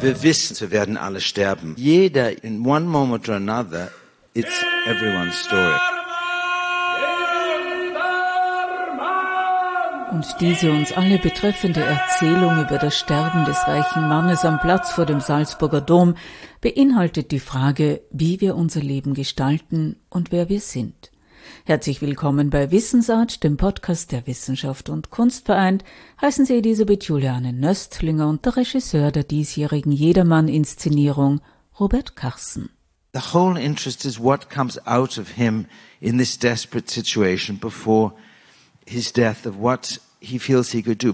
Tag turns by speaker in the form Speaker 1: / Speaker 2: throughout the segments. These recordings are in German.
Speaker 1: Wir wissen, wir werden alle sterben. Jeder, in one moment or another, it's everyone's story.
Speaker 2: Und diese uns alle betreffende Erzählung über das Sterben des reichen Mannes am Platz vor dem Salzburger Dom beinhaltet die Frage, wie wir unser Leben gestalten und wer wir sind. Herzlich willkommen bei Wissensart, dem Podcast der Wissenschaft und Kunst vereint, heißen Sie Elisabeth Juliane Nöstlinger und der Regisseur der diesjährigen Jedermann-Inszenierung, Robert Carson.
Speaker 1: The whole interest is what comes out of him in this desperate situation before his death, of what he feels he could do.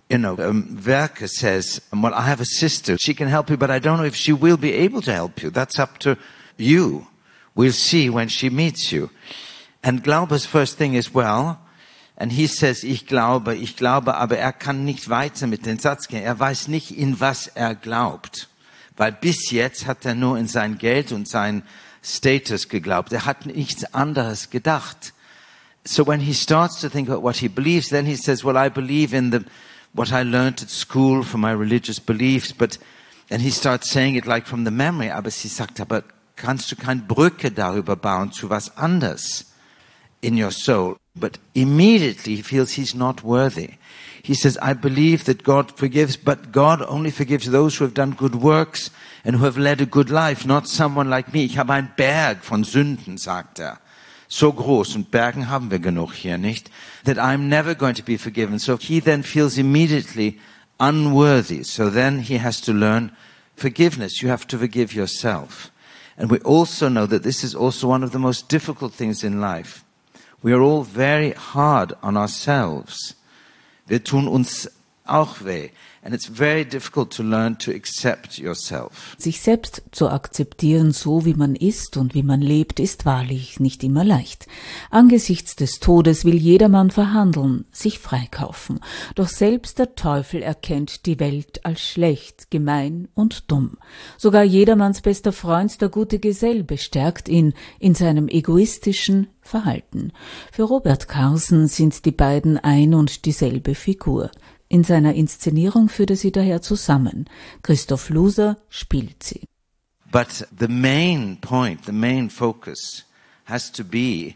Speaker 1: Werke says, well, I have a sister. She can help you, but I don't know if she will be able to help you. That's up to you. We'll see when she meets you. And Glaube's first thing is, well, and he says, ich glaube, aber er kann nicht weiter mit dem Satz gehen. Er weiß nicht, in was er glaubt. Weil bis jetzt hat er nur in sein Geld und sein Status geglaubt. Er hat nichts anderes gedacht. So when he starts to think about what he believes, then he says, well, I believe in what I learned at school from my religious beliefs, and he starts saying it like from the memory. Aber sie sagt, aber kannst du keine Brücke darüber bauen zu was anderes in your soul? But immediately he feels he's not worthy. He says, I believe that God forgives, but God only forgives those who have done good works and who have led a good life, not someone like me. Ich habe einen Berg von Sünden, sagt er. So groß, und Bergen haben wir genug hier, nicht? That I'm never going to be forgiven. So he then feels immediately unworthy. So then he has to learn forgiveness. You have to forgive yourself. And we also know that this is also one of the most difficult things in life. We are all very hard on ourselves. Wir tun uns auch weh. And it's very difficult to learn to accept yourself.
Speaker 2: Sich selbst zu akzeptieren, so wie man ist und wie man lebt, ist wahrlich nicht immer leicht. Angesichts des Todes will jedermann verhandeln, sich freikaufen. Doch selbst der Teufel erkennt die Welt als schlecht, gemein und dumm. Sogar jedermanns bester Freund, der gute Gesell, bestärkt ihn in seinem egoistischen Verhalten. Für Robert Carson sind die beiden ein und dieselbe Figur. In seiner Inszenierung führt er sie daher zusammen. Christoph Luser spielt sie.
Speaker 1: But the main point, the main focus has to be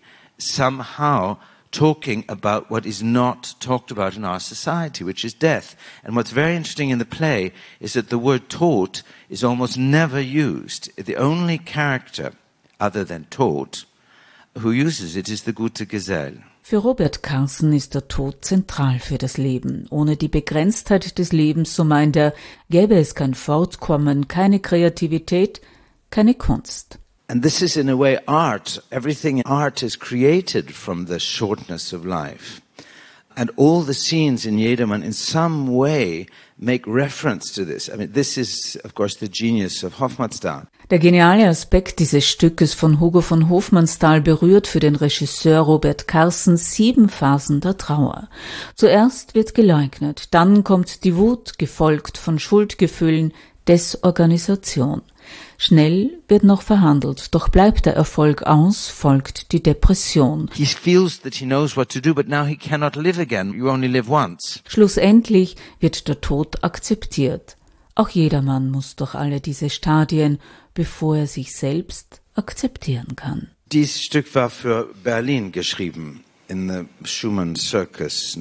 Speaker 1: somehow talking about what is not talked about in our society, which is death. And what's very interesting in the play is that the word Tod is almost never used. The only character other than Tod who uses it is the gute Gesell.
Speaker 2: Für Robert Carson ist der Tod zentral für das Leben. Ohne die Begrenztheit des Lebens, so meint er, gäbe es kein Fortkommen, keine Kreativität, keine Kunst.
Speaker 1: And this is in a way art. Everything in art is created from the shortness of life. And all the scenes in Jedermann in some way make reference to this. I mean, this is, of course, the genius of Hofmannsthal.
Speaker 2: Der geniale Aspekt dieses Stückes von Hugo von Hofmannsthal berührt für den Regisseur Robert Carson 7 Phasen der Trauer. Zuerst wird geleugnet, dann kommt die Wut, gefolgt von Schuldgefühlen, Desorganisation. Schnell wird noch verhandelt, doch bleibt der Erfolg aus, folgt die Depression.
Speaker 1: He feels that he knows what to do, but now he cannot live again. You only live once.
Speaker 2: Schlussendlich wird der Tod akzeptiert. Auch jedermann muss durch alle diese Stadien, bevor er sich selbst akzeptieren kann.
Speaker 1: Dieses Stück war für Berlin geschrieben, in the Schumann Circus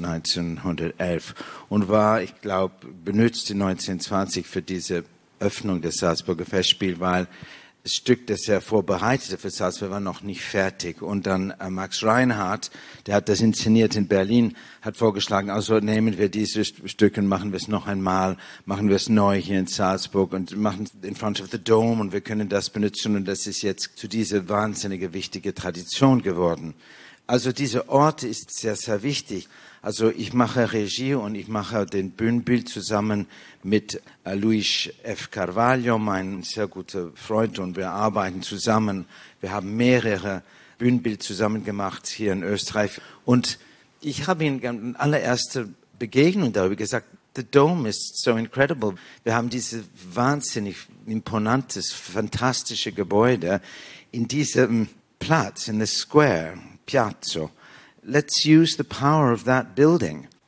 Speaker 1: 1911 und war, ich glaube, benutzt 1920 für diese Öffnung des Salzburger Festspiels, weil das Stück, das er vorbereitete für Salzburg, war noch nicht fertig. Und dann Max Reinhardt, der hat das inszeniert in Berlin, hat vorgeschlagen, also nehmen wir dieses Stück und machen wir es noch einmal, machen wir es neu hier in Salzburg und machen es in front of the Dome und wir können das benutzen und das ist jetzt zu dieser wahnsinnige wichtige Tradition geworden. Also dieser Ort ist sehr, sehr wichtig. Also ich mache Regie und ich mache den Bühnenbild zusammen mit Luis F. Carvalho, mein sehr guter Freund, und wir arbeiten zusammen. Wir haben mehrere Bühnenbilder zusammen gemacht hier in Österreich. Und ich habe ihn in allererster Begegnung darüber gesagt, the Dome is so incredible. Wir haben dieses wahnsinnig imponantes, fantastische Gebäude in diesem Platz, in the Square, Piazza. Let's use the power of that building.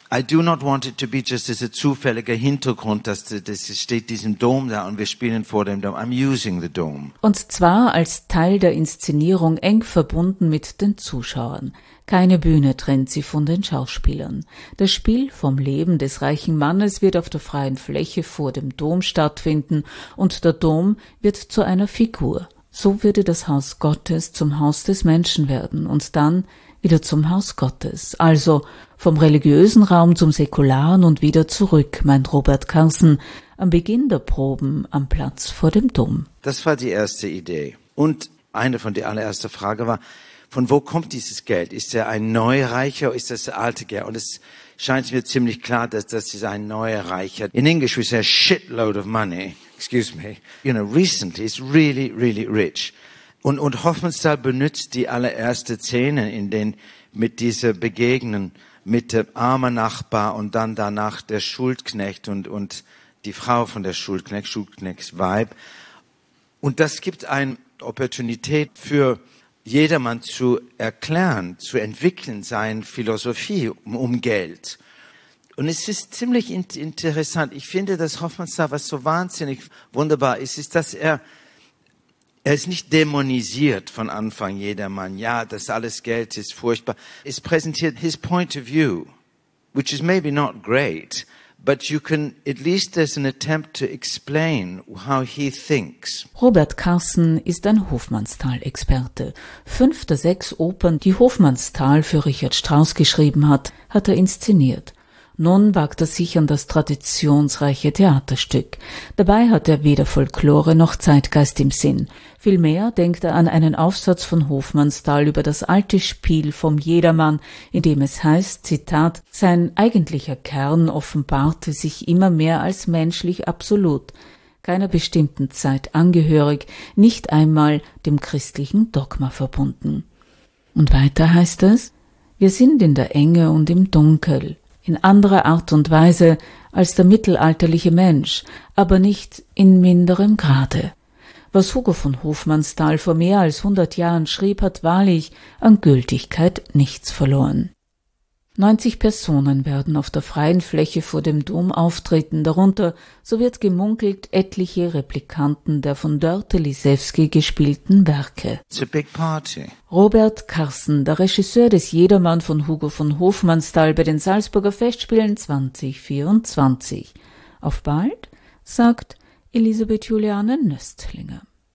Speaker 1: I do not want it to be just as a zufälliger Hintergrund, dass das steht diesem Dom da und wir spielen vor dem Dom. I'm using the dome.
Speaker 2: Und zwar als Teil der Inszenierung eng verbunden mit den Zuschauern. Keine Bühne trennt sie von den Schauspielern. Das Spiel vom Leben des reichen Mannes wird auf der freien Fläche vor dem Dom stattfinden und der Dom wird zu einer Figur. So würde das Haus Gottes zum Haus des Menschen werden und dann wieder zum Haus Gottes, also vom religiösen Raum zum säkularen und wieder zurück, meint Robert Carson, am Beginn der Proben am Platz vor dem Dom.
Speaker 1: Das war die erste Idee. Und eine von der allerersten Frage war, von wo kommt dieses Geld? Ist er ein Neureicher oder ist das alte Geld? Und es scheint mir ziemlich klar, dass das ist ein Neureicher. In English we say a shitload of money. Excuse me. You know, recently is really, really rich. Und Hofmannsthal benutzt die allererste Szene, in denen mit dieser Begegnung mit dem armen Nachbar und dann danach der Schuldknecht und die Frau von der Schuldknechts Weib. Und das gibt eine Opportunität für jedermann zu erklären, zu entwickeln, seine Philosophie um Geld. Und es ist ziemlich interessant. Ich finde, dass Hofmannsthal, was so wahnsinnig wunderbar ist, dass er ist nicht dämonisiert von Anfang jedermann. Ja, das alles Geld ist furchtbar. Es präsentiert his point of view, which is maybe not great, but you can, at least there's an attempt to explain how he thinks.
Speaker 2: Robert Carson ist ein Hofmannsthal-Experte. 5 der 6 Opern, die Hofmannsthal für Richard Strauss geschrieben hat, hat er inszeniert. Nun wagt er sich an das traditionsreiche Theaterstück. Dabei hat er weder Folklore noch Zeitgeist im Sinn. Vielmehr denkt er an einen Aufsatz von Hofmannsthal über das alte Spiel vom Jedermann, in dem es heißt, Zitat, sein eigentlicher Kern offenbarte sich immer mehr als menschlich absolut, keiner bestimmten Zeit angehörig, nicht einmal dem christlichen Dogma verbunden. Und weiter heißt es, wir sind in der Enge und im Dunkel, in anderer Art und Weise als der mittelalterliche Mensch, aber nicht in minderem Grade. Was Hugo von Hofmannsthal vor mehr als 100 Jahren schrieb, hat wahrlich an Gültigkeit nichts verloren. 90 Personen werden auf der freien Fläche vor dem Dom auftreten, darunter, so wird gemunkelt, etliche Replikanten der von Dörte Lisewski gespielten Werke.
Speaker 1: It's a big party.
Speaker 2: Robert Carson, der Regisseur des Jedermann von Hugo von Hofmannsthal bei den Salzburger Festspielen 2024. Auf bald, sagt Elisabeth Juliane Nöstlinger.